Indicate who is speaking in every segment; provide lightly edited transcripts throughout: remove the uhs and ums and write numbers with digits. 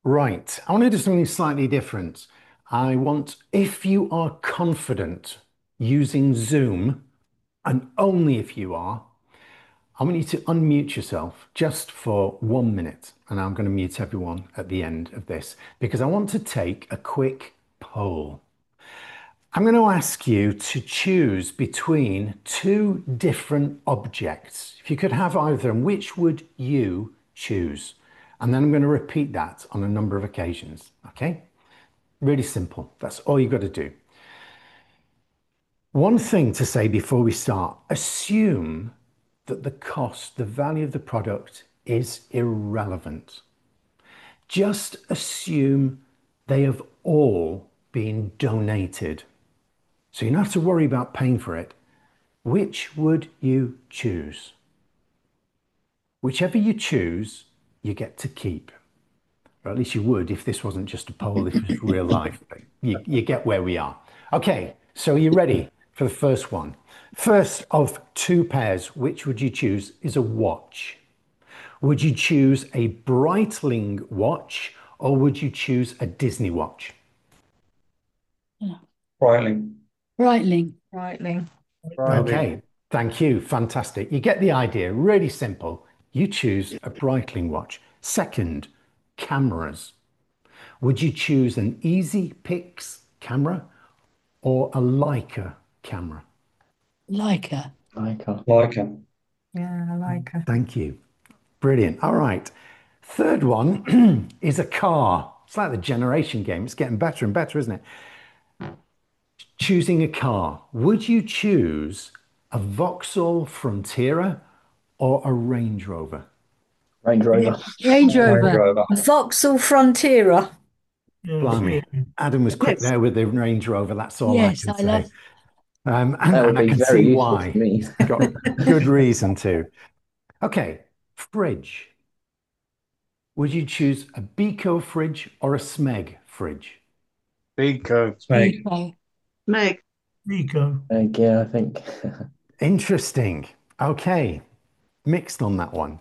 Speaker 1: Right. I want to do something slightly different. I want, if you are confident using Zoom, and only if you are, I want you to unmute yourself just for 1 minute. And I'm going to mute everyone at the end of this because I want to take a quick poll. I'm going to ask you to choose between two different objects. If you could have either of them, which would you choose? And then I'm going to repeat that on a number of occasions. Okay? Really simple. That's all you've got to do. One thing to say before we start, assume that the cost, the value of the product is irrelevant. Just assume they have all been donated. So you don't have to worry about paying for it. Which would you choose? Whichever you choose, you get to keep. Or at least you would if this wasn't just a poll, if it was real life. But you get where we are. Okay, so are you ready for the first one? First of two pairs, which would you choose is a watch? Would you choose a Breitling watch or would you choose a Disney watch?
Speaker 2: Brightling.
Speaker 3: Breitling.
Speaker 4: Brightling.
Speaker 1: Okay, thank you. Fantastic. You get the idea. Really simple. You choose a Breitling watch. Second, cameras. Would you choose an Easy Pix camera or a Leica camera?
Speaker 3: Leica.
Speaker 2: Leica.
Speaker 4: Yeah, I like her.
Speaker 1: Thank you. Brilliant. All right. Third one is a car. It's like the generation game. It's getting better and better, isn't it? Choosing a car. Would you choose a Vauxhall Frontera or a Range Rover?
Speaker 5: Range Rover.
Speaker 3: Range
Speaker 2: Range
Speaker 3: Rover.
Speaker 2: Rover.
Speaker 4: A Vauxhall Frontera.
Speaker 1: Blimey. Adam was quick
Speaker 4: Yes.
Speaker 1: there with the Range Rover. That's all I
Speaker 3: Yes,
Speaker 1: can
Speaker 3: I love.
Speaker 1: say. And
Speaker 5: That would
Speaker 1: I
Speaker 5: be
Speaker 1: can
Speaker 5: very
Speaker 1: see
Speaker 5: useful to
Speaker 1: why.
Speaker 5: me.
Speaker 1: Got good reason to. Okay, fridge. Would you choose a Beko fridge or a Smeg fridge?
Speaker 6: Beko.
Speaker 2: Snake.
Speaker 3: Eco.
Speaker 4: Meg.
Speaker 6: Beko.
Speaker 5: Yeah, I think.
Speaker 1: Interesting. Okay, mixed on that one.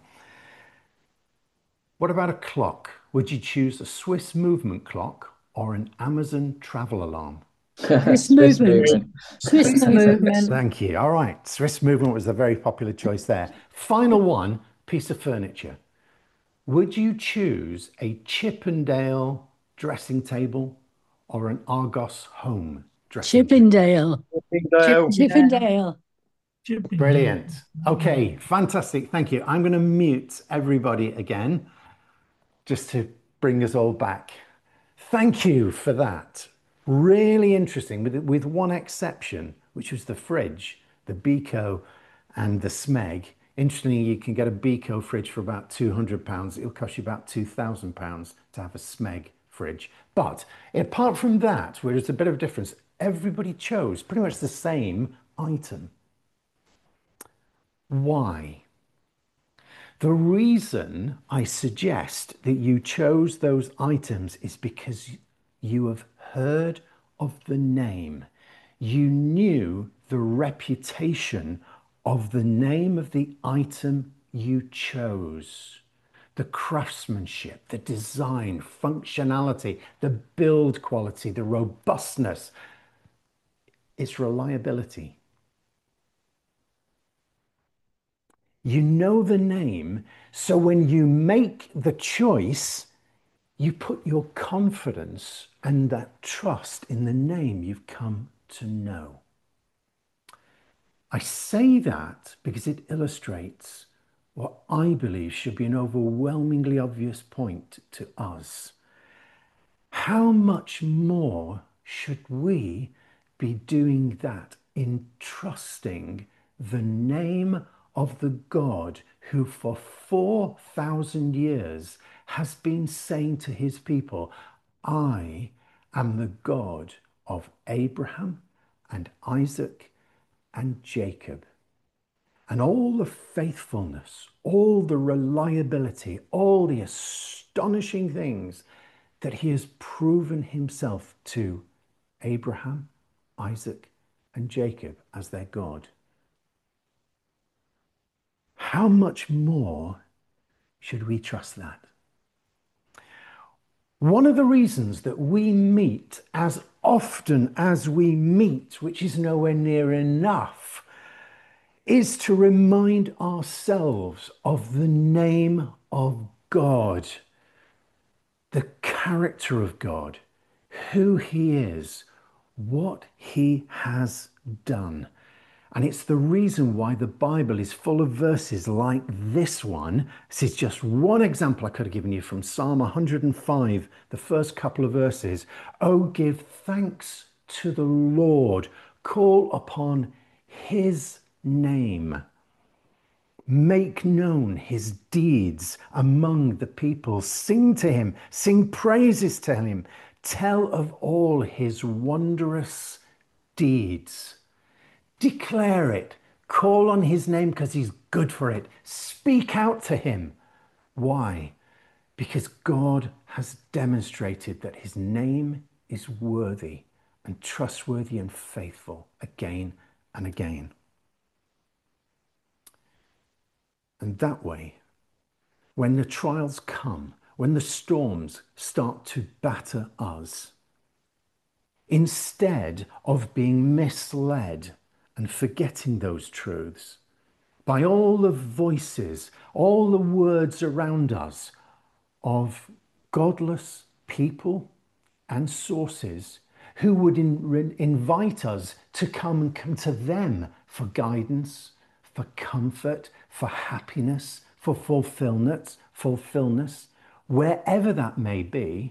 Speaker 1: What about a clock? Would you choose a Swiss movement clock or an Amazon travel alarm?
Speaker 3: Swiss
Speaker 5: Swiss
Speaker 3: movement.
Speaker 5: movement.
Speaker 3: Swiss
Speaker 4: Swiss
Speaker 3: movement.
Speaker 4: movement.
Speaker 1: Thank you. All right, Swiss movement was a very popular choice there. Final one, piece of furniture. Would you choose a Chippendale dressing table or an Argos home dressing table?
Speaker 3: Chippendale.
Speaker 6: Chippendale.
Speaker 3: Chippendale.
Speaker 1: Brilliant. Okay, fantastic. Thank you. I'm going to mute everybody again just to bring us all back. Thank you for that. Really interesting, with one exception, which was the fridge, the Beko and the Smeg. Interestingly, you can get a Beko fridge for about £200. It'll cost you about £2,000 to have a Smeg fridge. But apart from that, where there's a bit of a difference, everybody chose pretty much the same item. Why? The reason I suggest that you chose those items is because you have heard of the name. You knew the reputation of the name of the item you chose. The craftsmanship, the design, functionality, the build quality, the robustness, its reliability. You know the name, so when you make the choice, you put your confidence and that trust in the name you've come to know. I say that because it illustrates what I believe should be an overwhelmingly obvious point to us. How much more should we be doing that in trusting the name of the God who for 4,000 years has been saying to his people, I am the God of Abraham and Isaac and Jacob. And all the faithfulness, all the reliability, all the astonishing things that he has proven himself to Abraham, Isaac, and Jacob as their God. How much more should we trust that? One of the reasons that we meet as often as we meet, which is nowhere near enough, is to remind ourselves of the name of God, the character of God, who he is, what he has done. And it's the reason why the Bible is full of verses like this one. This is just one example I could have given you from Psalm 105, the first couple of verses. Oh, give thanks to the Lord, call upon his name. Make known his deeds among the people. Sing to him, sing praises to him. Tell of all his wondrous deeds. Declare it. Call on his name because he's good for it. Speak out to him. Why? Because God has demonstrated that his name is worthy and trustworthy and faithful again and again. And that way, when the trials come, when the storms start to batter us, instead of being misled and forgetting those truths by all the voices, all the words around us of godless people and sources who would invite us to come to them for guidance, for comfort, for happiness, for fulfillment, wherever that may be.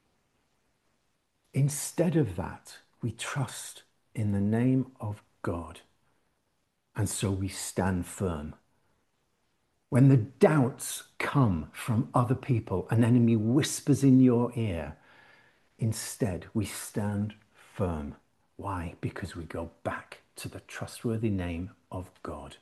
Speaker 1: Instead of that, we trust in the name of God. And so we stand firm. When the doubts come from other people, an enemy whispers in your ear, instead we stand firm. Why? Because we go back to the trustworthy name of God.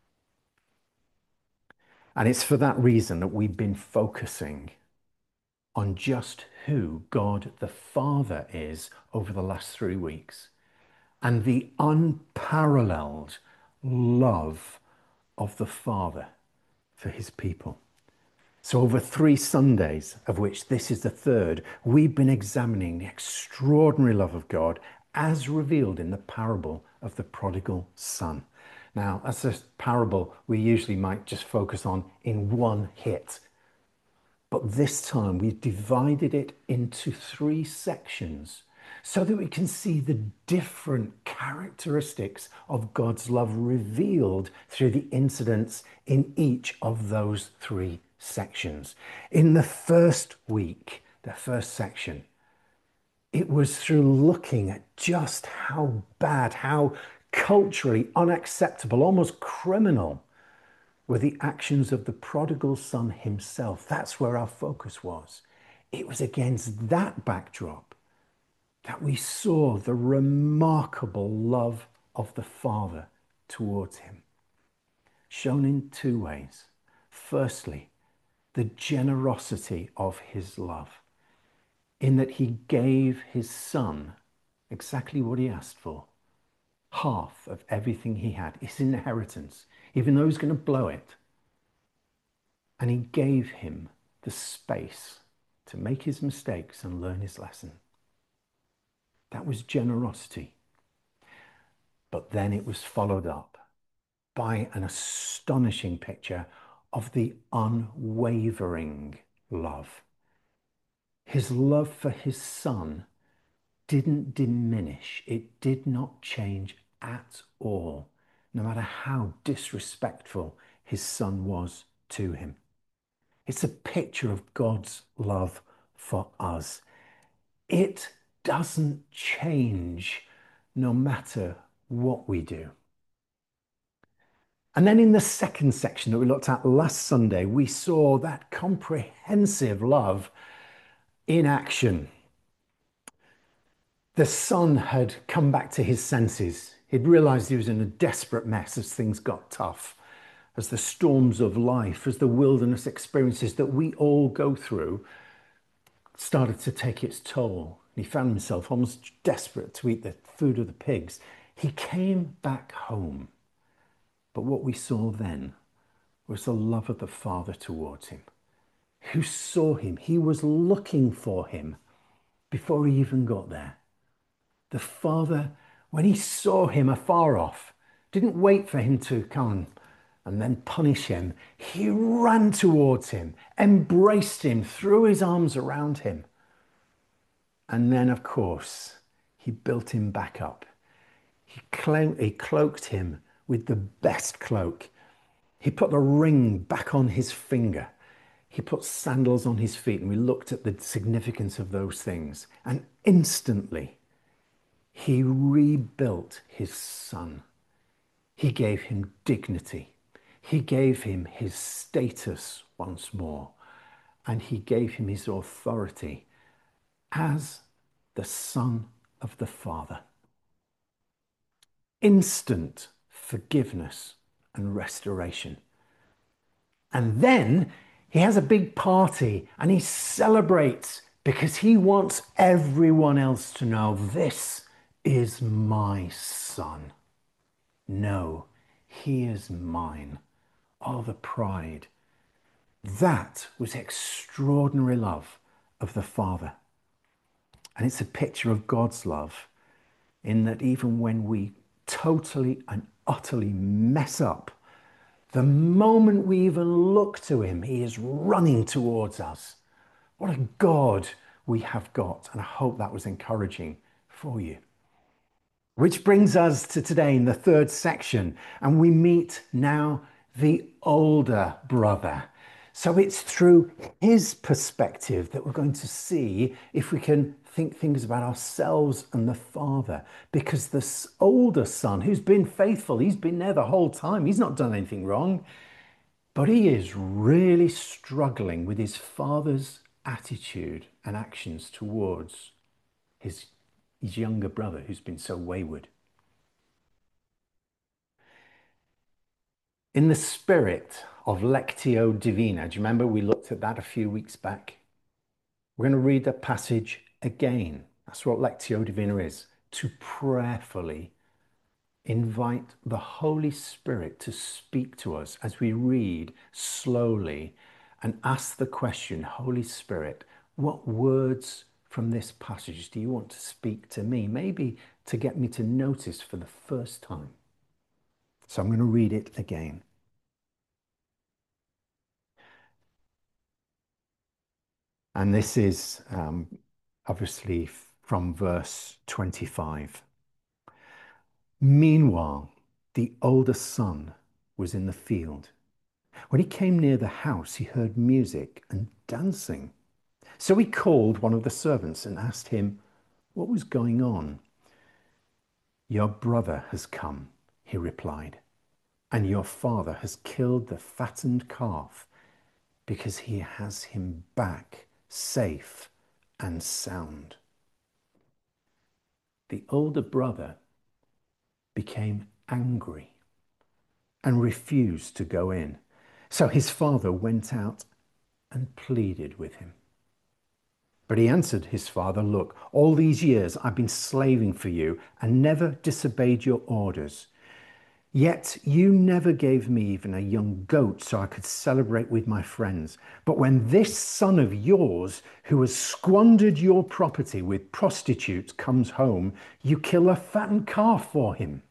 Speaker 1: And it's for that reason that we've been focusing on just who God the Father is over the last 3 weeks, and the unparalleled love of the Father for his people. So over 3 Sundays, of which this is the third, we've been examining the extraordinary love of God as revealed in the parable of the prodigal son. Now, as a parable, we usually might just focus on in one hit. But this time we've divided it into 3 sections so that we can see the different characteristics of God's love revealed through the incidents in each of those 3 sections. In the first week, the first section, it was through looking at just how bad, how culturally unacceptable, almost criminal were the actions of the prodigal son himself. That's where our focus was. It was against that backdrop that we saw the remarkable love of the Father towards him, shown in 2 ways. Firstly, the generosity of his love, in that he gave his son exactly what he asked for, half of everything he had, his inheritance, even though he was going to blow it. And he gave him the space to make his mistakes and learn his lesson. That was generosity. But then it was followed up by an astonishing picture of the unwavering love. His love for his son didn't diminish. It did not change at all, no matter how disrespectful his son was to him. It's a picture of God's love for us. It doesn't change no matter what we do. And then in the second section that we looked at last Sunday, we saw that comprehensive love in action. The son had come back to his senses. He'd realized he was in a desperate mess as things got tough, as the storms of life, as the wilderness experiences that we all go through started to take its toll. He found himself almost desperate to eat the food of the pigs. He came back home. But what we saw then was the love of the Father towards him. who saw him. He was looking for him before he even got there. The Father, when he saw him afar off, didn't wait for him to come and then punish him. He ran towards him, embraced him, threw his arms around him. And then, of course, he built him back up. He cloaked him with the best cloak. He put the ring back on his finger. He put sandals on his feet, and we looked at the significance of those things. And instantly, he rebuilt his son. He gave him dignity. He gave him his status once more. And he gave him his authority as the Son of the Father. Instant forgiveness and restoration. And then he has a big party and he celebrates because he wants everyone else to know, this is my son. No, he is mine. Oh, the pride. That was extraordinary love of the Father. And it's a picture of God's love in that even when we totally and utterly mess up, the moment we even look to him, he is running towards us. What a God we have got. And I hope that was encouraging for you. Which brings us to today in the third section, and we meet now the older brother. So it's through his perspective that we're going to see if we can think things about ourselves and the Father. Because this older son, who's been faithful, he's been there the whole time, he's not done anything wrong, but he is really struggling with his father's attitude and actions towards his younger brother who's been so wayward. In the spirit of Lectio Divina, do you remember we looked at that a few weeks back? We're going to read the passage again. That's what Lectio Divina is, to prayerfully invite the Holy Spirit to speak to us as we read slowly and ask the question, Holy Spirit, what words from this passage do you want to speak to me? Maybe to get me to notice for the first time. So I'm going to read it again. And this is obviously from verse 25. Meanwhile, the older son was in the field. When he came near the house, he heard music and dancing. So he called one of the servants and asked him what was going on. Your brother has come, he replied, and your father has killed the fattened calf because he has him back safe and sound. The older brother became angry and refused to go in. So his father went out and pleaded with him. But he answered his father, look, all these years I've been slaving for you and never disobeyed your orders. Yet you never gave me even a young goat so I could celebrate with my friends. But when this son of yours, who has squandered your property with prostitutes, comes home, you kill a fattened calf for him.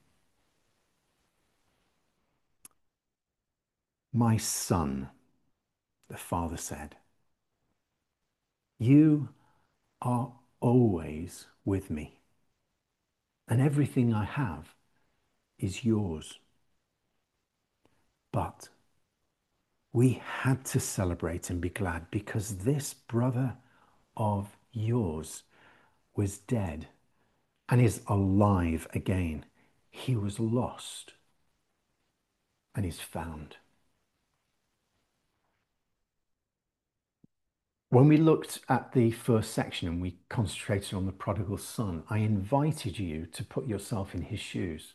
Speaker 1: My son, the father said, you are always with me, and everything I have is yours. But we had to celebrate and be glad because this brother of yours was dead and is alive again. He was lost and is found. When we looked at the first section and we concentrated on the prodigal son, I invited you to put yourself in his shoes.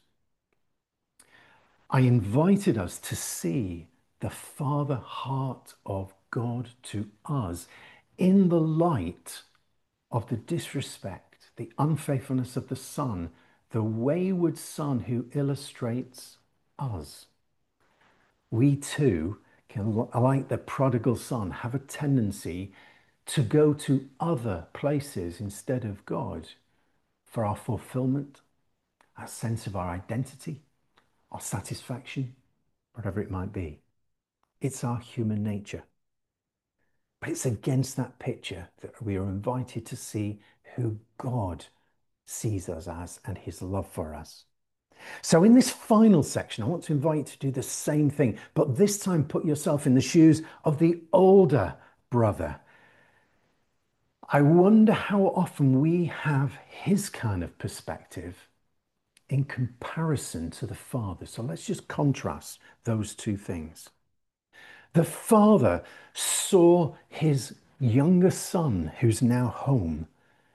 Speaker 1: I invited us to see the Father heart of God to us in the light of the disrespect, the unfaithfulness of the son, the wayward son who illustrates us. We too like the prodigal son, have a tendency to go to other places instead of God for our fulfillment, our sense of our identity, our satisfaction, whatever it might be. It's our human nature. But it's against that picture that we are invited to see who God sees us as and his love for us. So in this final section, I want to invite you to do the same thing, but this time put yourself in the shoes of the older brother. I wonder how often we have his kind of perspective in comparison to the father. So let's just contrast those two things. The father saw his younger son, who's now home.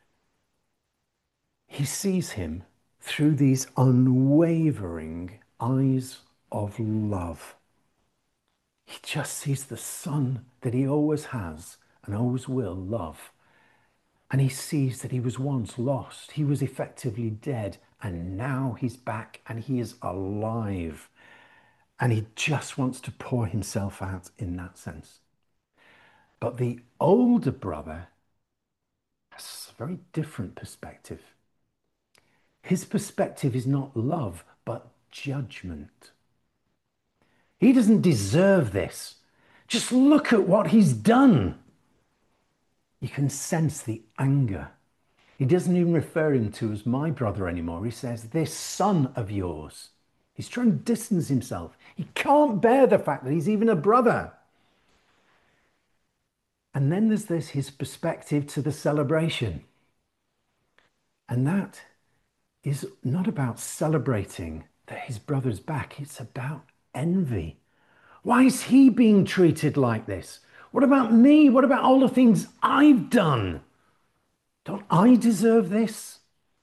Speaker 1: He sees him through these unwavering eyes of love. He just sees the son that he always has and always will love. And he sees that he was once lost. He was effectively dead, and now he's back and he is alive. And he just wants to pour himself out in that sense. But the older brother has a very different perspective. His perspective is not love, but judgment. He doesn't deserve this. Just look at what he's done. You can sense the anger. He doesn't even refer him to as my brother anymore. He says, this son of yours. He's trying to distance himself. He can't bear the fact that he's even a brother. And then there's this, his perspective to the celebration. And that is not about celebrating that his brother's back. It's about envy. Why is he being treated like this? What about me? What about all the things I've done? Don't I deserve this?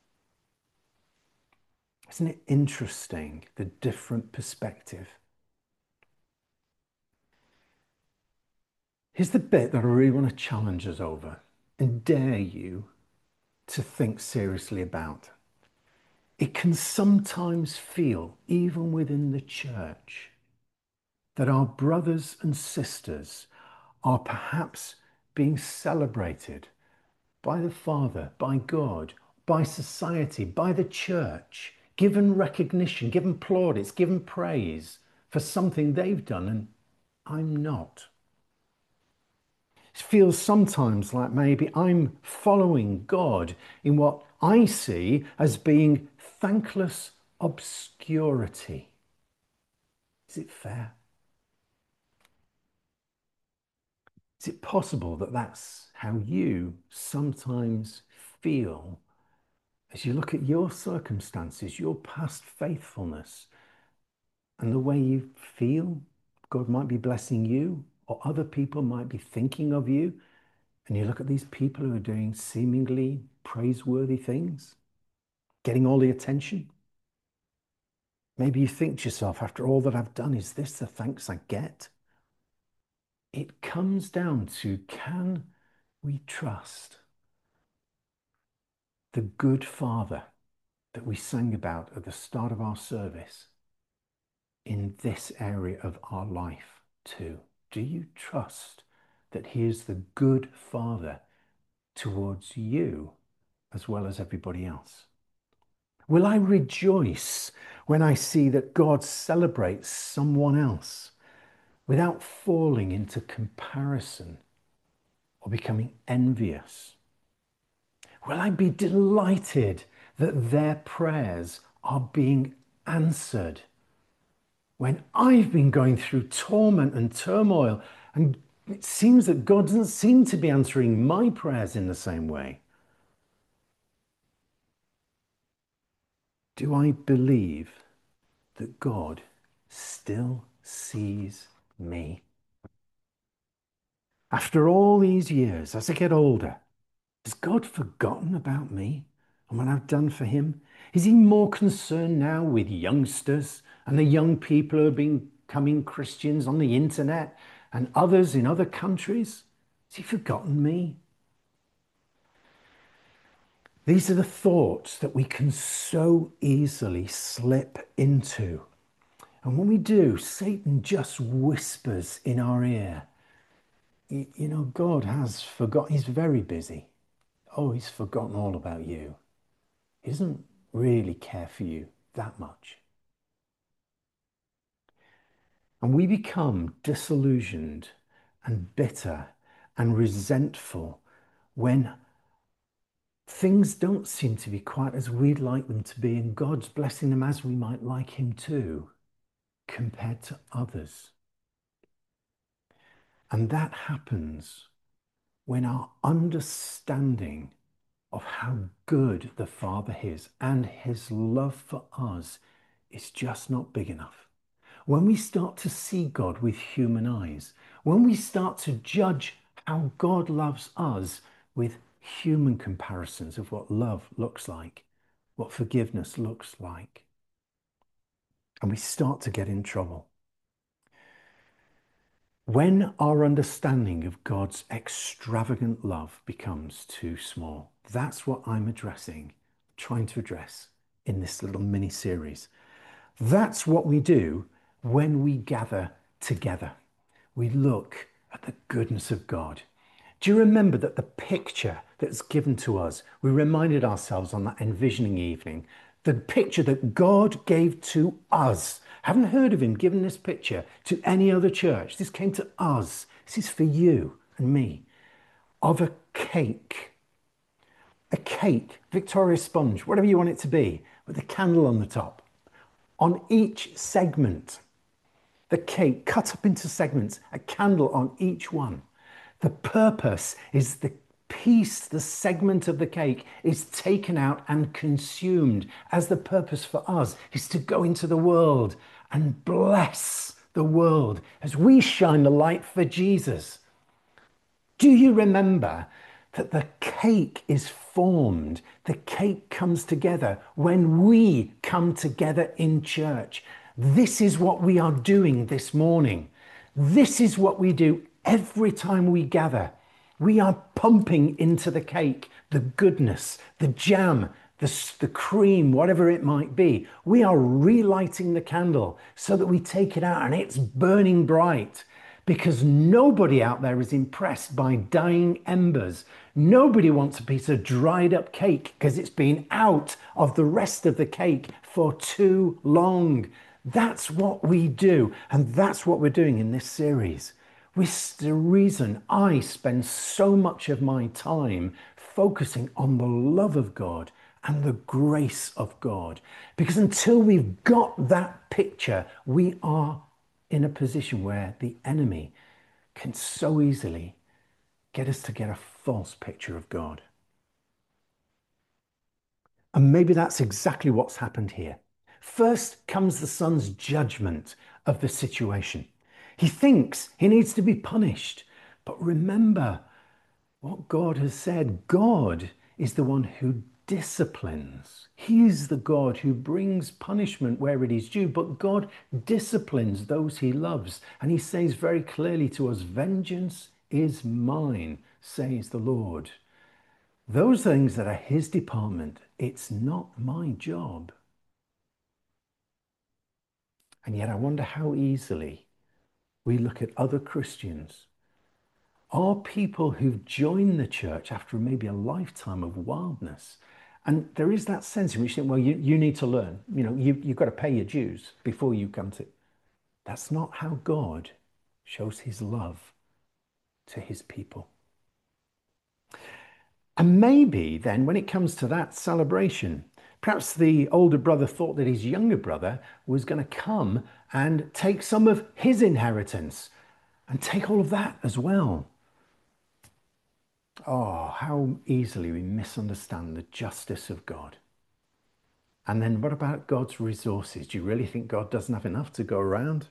Speaker 1: Isn't it interesting, the different perspective? Here's the bit that I really want to challenge us over and dare you to think seriously about. It can sometimes feel, even within the church, that our brothers and sisters are perhaps being celebrated by the Father, by God, by society, by the church, given recognition, given plaudits, given praise for something they've done, and I'm not. It feels sometimes like maybe I'm following God in what I see as being thankless obscurity. Is it fair? Is it possible that that's how you sometimes feel as you look at your circumstances, your past faithfulness, and the way you feel God might be blessing you, or other people might be thinking of you, and you look at these people who are doing seemingly praiseworthy things, getting all the attention? Maybe you think to yourself, after all that I've done, is this the thanks I get? It comes down to, can we trust the good Father that we sang about at the start of our service in this area of our life too? Do you trust that he is the good Father towards you as well as everybody else? Will I rejoice when I see that God celebrates someone else without falling into comparison or becoming envious? Will I be delighted that their prayers are being answered when I've been going through torment and turmoil, and it seems that God doesn't seem to be answering my prayers in the same way? Do I believe that God still sees me? After all these years, as I get older, has God forgotten about me and what I've done for him? Is he more concerned now with youngsters and the young people who are becoming Christians on the internet and others in other countries? Has he forgotten me? These are the thoughts that we can so easily slip into. And when we do, Satan just whispers in our ear, you know, God has forgotten, he's very busy. Oh, he's forgotten all about you. He doesn't really care for you that much. And we become disillusioned and bitter and resentful when things don't seem to be quite as we'd like them to be, and God's blessing them as we might like him to, compared to others. And that happens when our understanding of how good the Father is and his love for us is just not big enough. When we start to see God with human eyes, when we start to judge how God loves us with human comparisons of what love looks like, what forgiveness looks like, and we start to get in trouble. When our understanding of God's extravagant love becomes too small, that's what I'm trying to address in this little mini series. That's what we do when we gather together. We look at the goodness of God. Do you remember that the picture that's given to us, we reminded ourselves on that envisioning evening, the picture that God gave to us. Haven't heard of him giving this picture to any other church. This came to us. This is for you and me. Of a cake, Victoria sponge, whatever you want it to be, with a candle on the top. On each segment, the cake cut up into segments, a candle on each one. The purpose is the segment of the cake is taken out and consumed, as the purpose for us is to go into the world and bless the world as we shine the light for Jesus. Do you remember that the cake is formed? The cake comes together when we come together in church. This is what we are doing this morning. This is what we do every time we gather. We are pumping into the cake the goodness, the jam, the cream, whatever it might be. We are relighting the candle so that we take it out and it's burning bright, because nobody out there is impressed by dying embers. Nobody wants a piece of dried up cake because it's been out of the rest of the cake for too long. That's what we do, and that's what we're doing in this series. The reason I spend so much of my time focusing on the love of God and the grace of God, because until we've got that picture, we are in a position where the enemy can so easily get us to get a false picture of God. And maybe that's exactly what's happened here. First comes the son's judgment of the situation. He thinks he needs to be punished. But remember what God has said. God is the one who disciplines. He's the God who brings punishment where it is due, but God disciplines those he loves. And he says very clearly to us, vengeance is mine, says the Lord. Those things that are his department, it's not my job. And yet I wonder how easily we look at other Christians, or people who've joined the church after maybe a lifetime of wildness. And there is that sense in which you think, well, you need to learn. You know, you've got to pay your dues before you come to. That's not how God shows his love to his people. And maybe then when it comes to that celebration, perhaps the older brother thought that his younger brother was going to come and take some of his inheritance and take all of that as well. Oh, how easily we misunderstand the justice of God. And then what about God's resources? Do you really think God doesn't have enough to go around?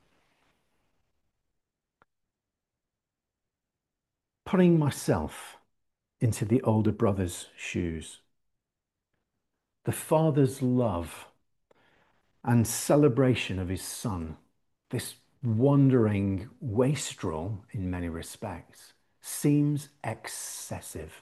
Speaker 1: Putting myself into the older brother's shoes, the father's love and celebration of his son, this wandering wastrel in many respects, seems excessive.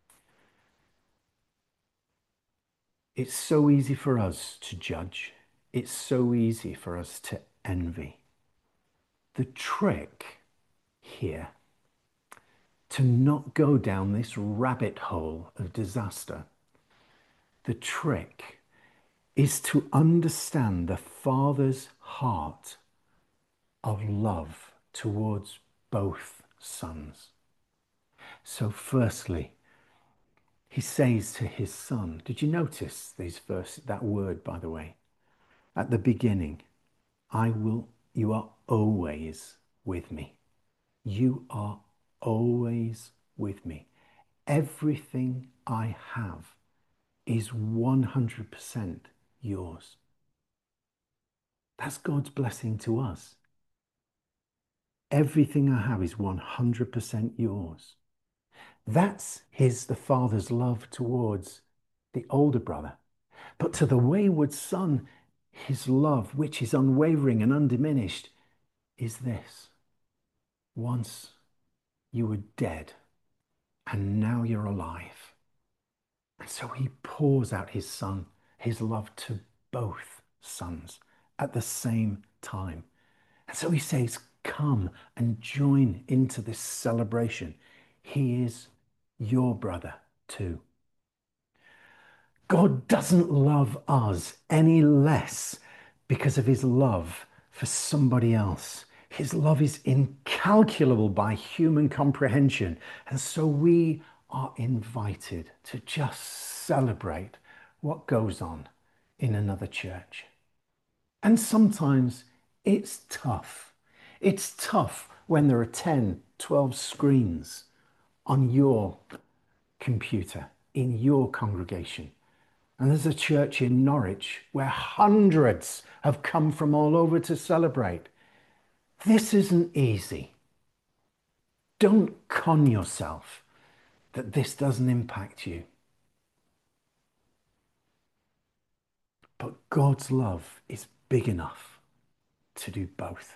Speaker 1: It's so easy for us to judge. it's so easy for us to envy. The trick here, to not go down this rabbit hole of disaster, the trick is to understand the Father's heart of love towards both sons. So firstly, he says to his son, did you notice that word, by the way? At the beginning, you are always with me. You are always with me. Everything I have is 100% yours. That's God's blessing to us. Everything I have is 100% yours. That's the Father's love towards the older brother. But to the wayward son, his love, which is unwavering and undiminished, is this. Once you were dead, and now you're alive. And so he pours out his son, his love to both sons at the same time. And so he says, come and join into this celebration. He is your brother too. God doesn't love us any less because of his love for somebody else. His love is incalculable by human comprehension. And so we are invited to just celebrate what goes on in another church. And sometimes it's tough. It's tough when there are 10, 12 screens on your computer in your congregation. And there's a church in Norwich where hundreds have come from all over to celebrate. This isn't easy. Don't con yourself that this doesn't impact you. But God's love is big enough to do both.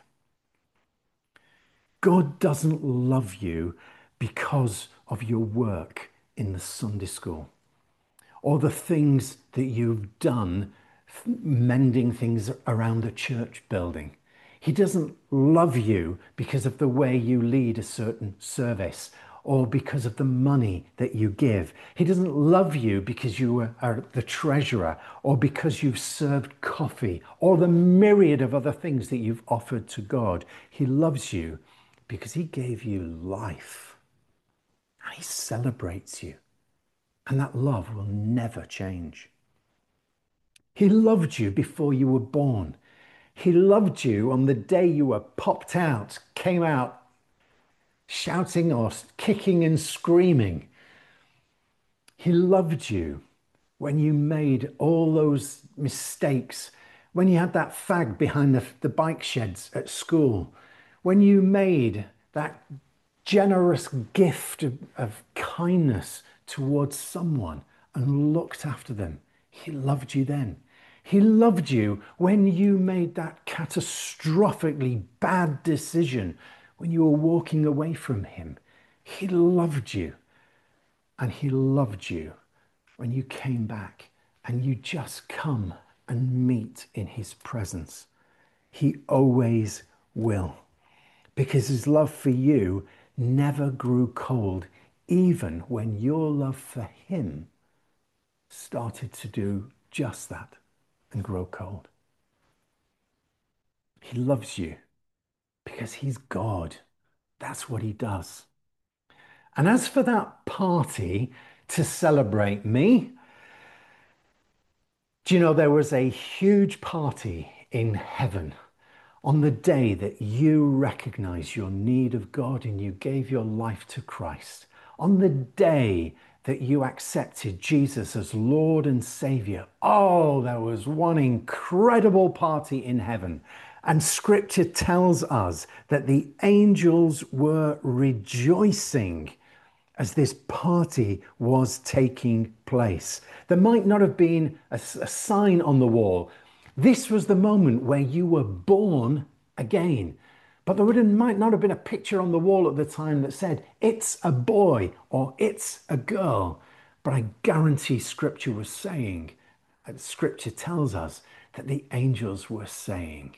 Speaker 1: God doesn't love you because of your work in the Sunday school or the things that you've done mending things around the church building. He doesn't love you because of the way you lead a certain service or because of the money that you give. He doesn't love you because you are the treasurer or because you've served coffee or the myriad of other things that you've offered to God. He loves you because he gave you life. He celebrates you. And that love will never change. He loved you before you were born. He loved you on the day you were popped out, came out shouting or kicking and screaming. He loved you when you made all those mistakes, when you had that fag behind the bike sheds at school, when you made that generous gift of kindness towards someone and looked after them. He loved you then. He loved you when you made that catastrophically bad decision, when you were walking away from him. He loved you. And he loved you when you came back and you just come and meet in his presence. He always will, because his love for you never grew cold, even when your love for him started to do just that and grow cold. He loves you because he's God. That's what he does. And as for that party to celebrate me, do you know there was a huge party in heaven on the day that you recognized your need of God and you gave your life to Christ? On the day that you accepted Jesus as Lord and Savior, oh, there was one incredible party in heaven. And scripture tells us that the angels were rejoicing as this party was taking place. There might not have been a sign on the wall. This was the moment where you were born again. But there might not have been a picture on the wall at the time that said, it's a boy or it's a girl. But I guarantee scripture was saying, scripture tells us that the angels were saying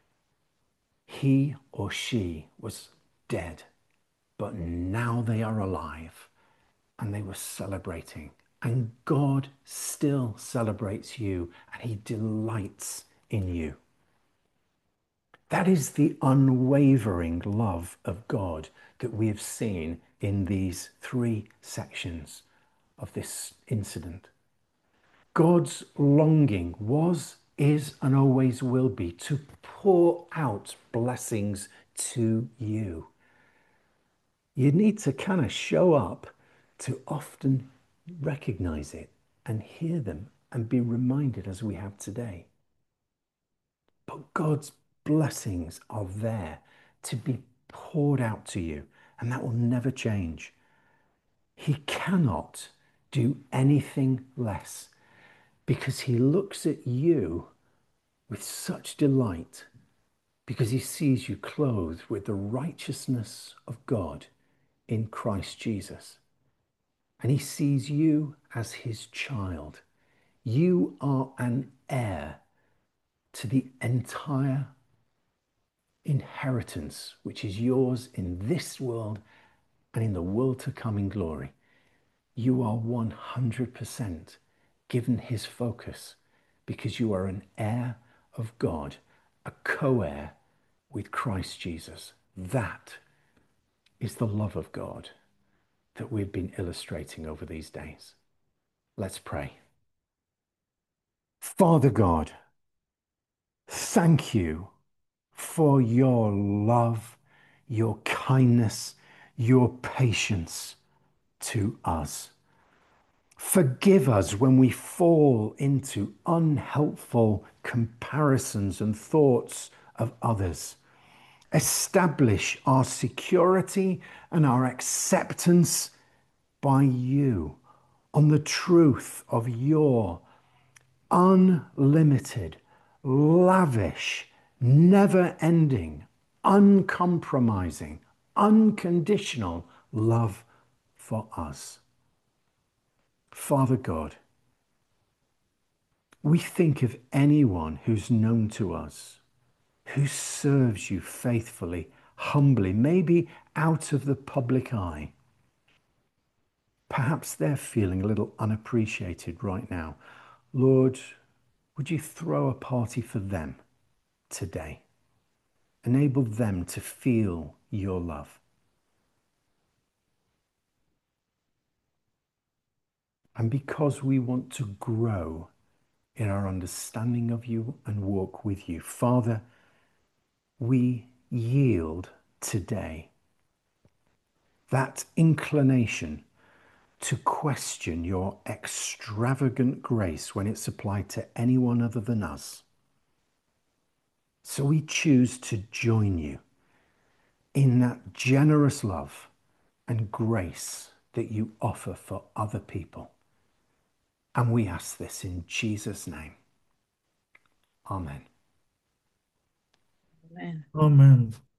Speaker 1: he or she was dead, but now they are alive, and they were celebrating. And God still celebrates you, and he delights in you. That is the unwavering love of God that we have seen in these 3 sections of this incident. God's longing was, is, and always will be to pour out blessings to you. You need to kind of show up to often recognize it and hear them and be reminded, as we have today. But God's blessings are there to be poured out to you, and that will never change. He cannot do anything less, because he looks at you with such delight, because he sees you clothed with the righteousness of God in Christ Jesus. And he sees you as his child. You are an heir to the entire inheritance which is yours in this world and in the world to come in glory. You are 100% given his focus, because you are an heir of God, a co-heir with Christ Jesus. That is the love of God that we've been illustrating over these days. Let's pray. Father God, thank you for your love, your kindness, your patience to us. Forgive us when we fall into unhelpful comparisons and thoughts of others. Establish our security and our acceptance by you on the truth of your unlimited, lavish, never-ending, uncompromising, unconditional love for us. Father God, we think of anyone who's known to us, who serves you faithfully, humbly, maybe out of the public eye. Perhaps they're feeling a little unappreciated right now. Lord, would you throw a party for them today? Enable them to feel your love. And because we want to grow in our understanding of you and walk with you, Father, we yield today that inclination to question your extravagant grace when it's applied to anyone other than us. So we choose to join you in that generous love and grace that you offer for other people. And we ask this in Jesus' name. Amen.
Speaker 4: Amen.
Speaker 6: Amen.